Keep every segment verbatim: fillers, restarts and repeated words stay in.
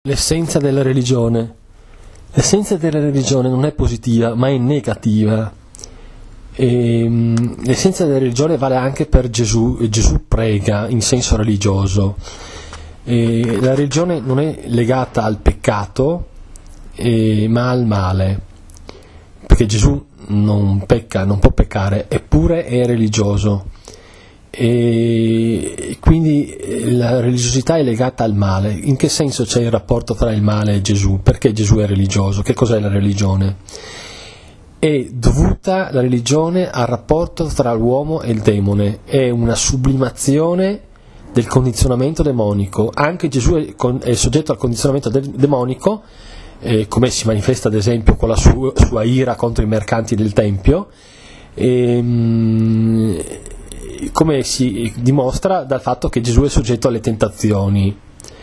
L'essenza della religione. L'essenza della religione non è positiva, ma è negativa. E, l'essenza della religione vale anche per Gesù. Gesù prega in senso religioso. E la religione non è legata al peccato, e, ma al male, perché Gesù non pecca, non può peccare, eppure è religioso. E quindi la religiosità è legata al male. In che senso c'è il rapporto tra il male e Gesù? Perché Gesù è religioso? Che cos'è la religione? È dovuta la religione al rapporto tra l'uomo e il demone, è una sublimazione del condizionamento demonico. Anche Gesù è, con, è soggetto al condizionamento de- demonico, eh, come si manifesta ad esempio con la su- sua ira contro i mercanti del Tempio, e, mh, come si dimostra dal fatto che Gesù è soggetto alle tentazioni.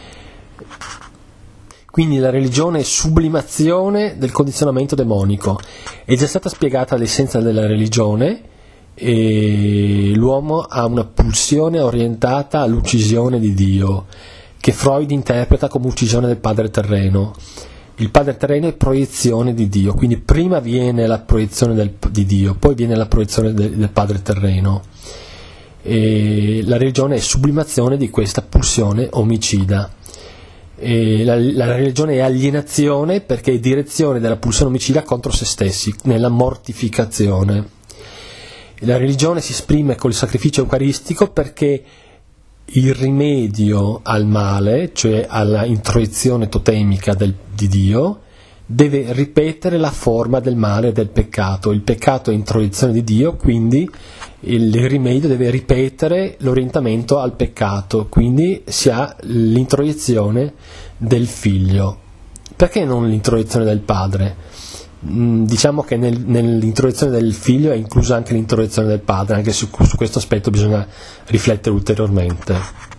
Quindi la religione è sublimazione del condizionamento demonico. È già stata spiegata l'essenza della religione, e l'uomo ha una pulsione orientata all'uccisione di Dio, che Freud interpreta come uccisione del padre terreno. Il padre terreno è proiezione di Dio, quindi prima viene la proiezione del, di Dio, poi viene la proiezione de, del padre terreno. E la religione è sublimazione di questa pulsione omicida. E la, la religione è alienazione, perché è direzione della pulsione omicida contro se stessi, nella mortificazione. La religione si esprime col sacrificio eucaristico perché il rimedio al male, cioè alla introiezione totemica del, di Dio, deve ripetere la forma del male e del peccato. Il peccato è introiezione di Dio, quindi il rimedio deve ripetere l'orientamento al peccato, quindi si ha l'introiezione del figlio. Perché non l'introiezione del padre? Diciamo che nel, nell'introiezione del figlio è inclusa anche l'introiezione del padre, anche su, su questo aspetto bisogna riflettere ulteriormente.